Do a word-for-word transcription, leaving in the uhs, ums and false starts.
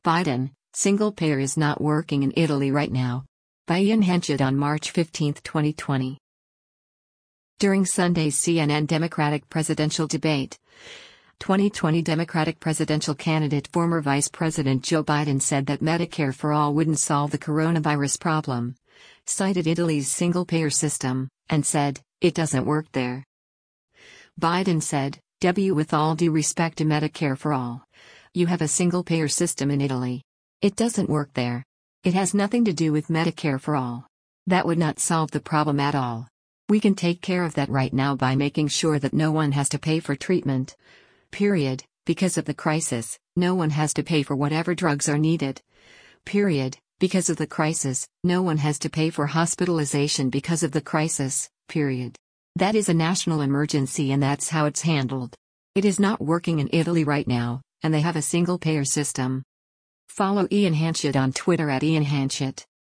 Biden, single payer is not working in Italy right now. By Ian Henchett on March fifteenth, twenty twenty. During Sunday's C N N Democratic presidential debate, twenty twenty Democratic presidential candidate former Vice President Joe Biden said that Medicare for All wouldn't solve the coronavirus problem, cited Italy's single-payer system, and said, "It doesn't work there." Biden said, "W with all due respect to Medicare for All, you have a single-payer system in Italy. It doesn't work there. It has nothing to do with Medicare for All. That would not solve the problem at all. We can take care of that right now by making sure that no one has to pay for treatment. Period. Because of the crisis, no one has to pay for whatever drugs are needed. Period. Because of the crisis, no one has to pay for hospitalization because of the crisis. Period. That is a national emergency and that's how it's handled. It is not working in Italy right now, and they have a single-payer system." Follow Ian Henchett on Twitter at Ian Henchett.